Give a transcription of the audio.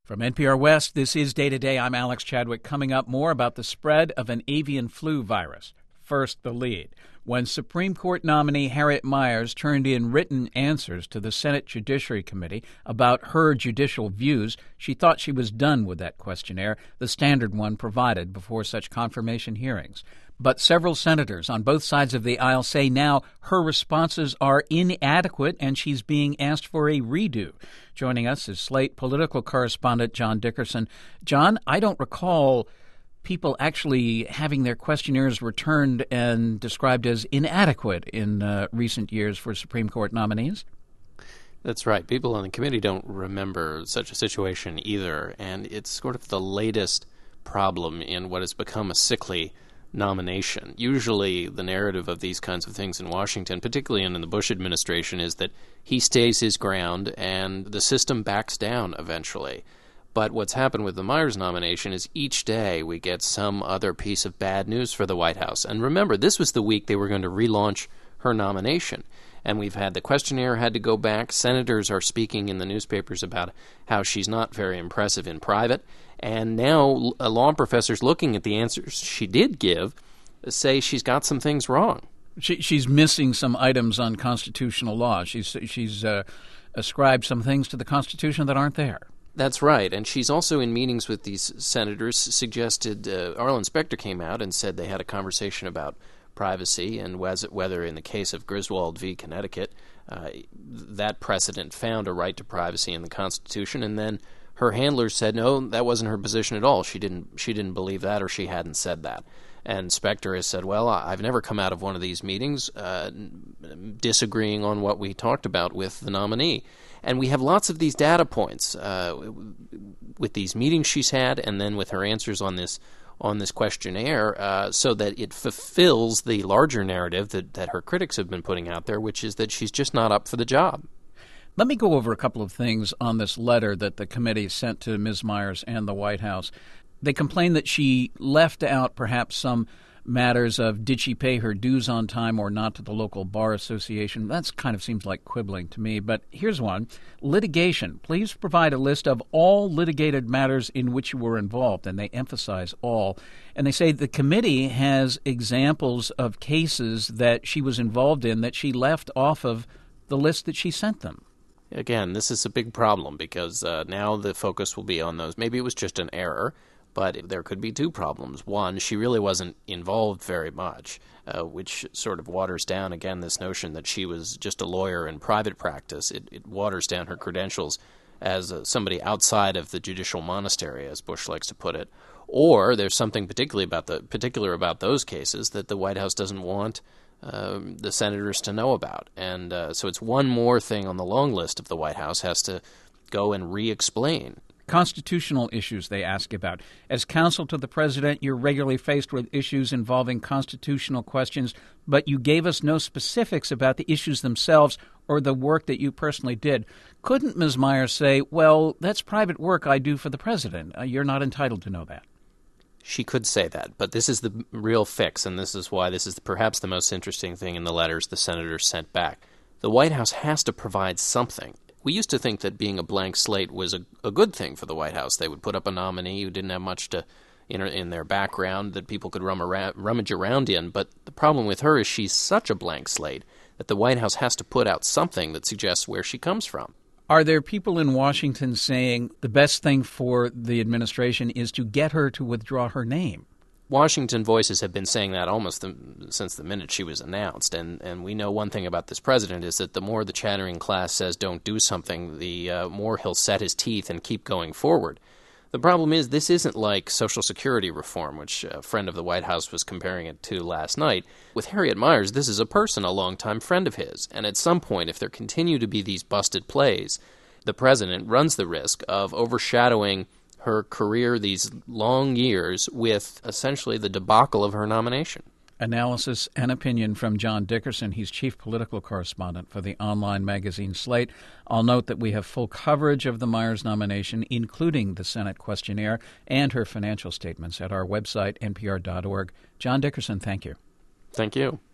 From NPR West, this is Day to Day. I'm Alex Chadwick. Coming up, more about the spread of an avian flu virus. First, the lead. When Supreme Court nominee Harriet Miers turned in written answers to the Senate Judiciary Committee about her judicial views, she thought she was done with that questionnaire, the standard one provided before such confirmation hearings. But several senators on both sides of the aisle say now her responses are inadequate and she's being asked for a redo. Joining us is Slate political correspondent John Dickerson. John, I don't recall people actually having their questionnaires returned and described as inadequate in recent years for Supreme Court nominees. That's right. People on the committee don't remember such a situation either, and it's sort of the latest problem in what has become a sickly nomination. Usually the narrative of these kinds of things in Washington, particularly in the Bush administration, is that he stays his ground and the system backs down eventually. But what's happened with the Miers nomination is each day we get some other piece of bad news for the White House. And remember, this was the week they were going to relaunch her nomination. And we've had the questionnaire had to go back. Senators are speaking in the newspapers about how she's not very impressive in private. And now law professors looking at the answers she did give say she's got some things wrong. She's missing some items on constitutional law. She's ascribed some things to the Constitution that aren't there. That's right, and she's also in meetings with these senators suggested, Arlen Specter came out and said they had a conversation about privacy and whether in the case of Griswold v. Connecticut, that precedent found a right to privacy in the Constitution, and then her handlers said no, that wasn't her position at all. She didn't believe that, or she hadn't said that. And Specter has said, well, I've never come out of one of these meetings disagreeing on what we talked about with the nominee. And we have lots of these data points with these meetings she's had and then with her answers on this questionnaire so that it fulfills the larger narrative that her critics have been putting out there, which is that she's just not up for the job. Let me go over a couple of things on this letter that the committee sent to Ms. Miers and the White House. They complain that she left out perhaps some matters of did she pay her dues on time or not to the local bar association. That kind of seems like quibbling to me. But here's one. Litigation. Please provide a list of all litigated matters in which you were involved. And they emphasize all. And they say the committee has examples of cases that she was involved in that she left off of the list that she sent them. Again, this is a big problem because now the focus will be on those. Maybe it was just an error. But there could be two problems. One, she really wasn't involved very much, which sort of waters down, again, this notion that she was just a lawyer in private practice. It waters down her credentials as somebody outside of the judicial monastery, as Bush likes to put it. Or there's something particular about those cases that the White House doesn't want the senators to know about. And so it's one more thing on the long list of the White House has to go and re-explain. Constitutional issues they ask about. As counsel to the president, you're regularly faced with issues involving constitutional questions, but you gave us no specifics about the issues themselves or the work that you personally did. Couldn't Ms. Miers say, well, that's private work I do for the president. You're not entitled to know that? She could say that, but this is the real fix, and this is why this is perhaps the most interesting thing in the letters the senators sent back. The White House has to provide something. We used to think that being a blank slate was a good thing for the White House. They would put up a nominee who didn't have much in their background that people could rummage around in. But the problem with her is she's such a blank slate that the White House has to put out something that suggests where she comes from. Are there people in Washington saying the best thing for the administration is to get her to withdraw her name? Washington voices have been saying that almost since the minute she was announced. And we know one thing about this president is that the more the chattering class says don't do something, the more he'll set his teeth and keep going forward. The problem is this isn't like Social Security reform, which a friend of the White House was comparing it to last night. With Harriet Miers, this is a person, a longtime friend of his. And at some point, if there continue to be these busted plays, the president runs the risk of overshadowing her career, these long years, with essentially the debacle of her nomination. Analysis and opinion from John Dickerson. He's chief political correspondent for the online magazine Slate. I'll note that we have full coverage of the Miers nomination, including the Senate questionnaire and her financial statements at our website, npr.org. John Dickerson, thank you. Thank you.